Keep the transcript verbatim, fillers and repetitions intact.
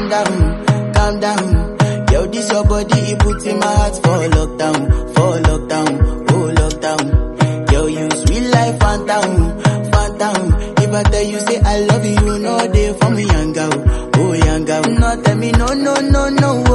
calm down, calm down. Yo, this your body, it puts in my heart for lockdown, for lockdown, oh lockdown. Yo, you sweet life, phantom, phantom. If I tell you say I love you, no day for me, young girl, oh young girl. No tell me no, no, no, no.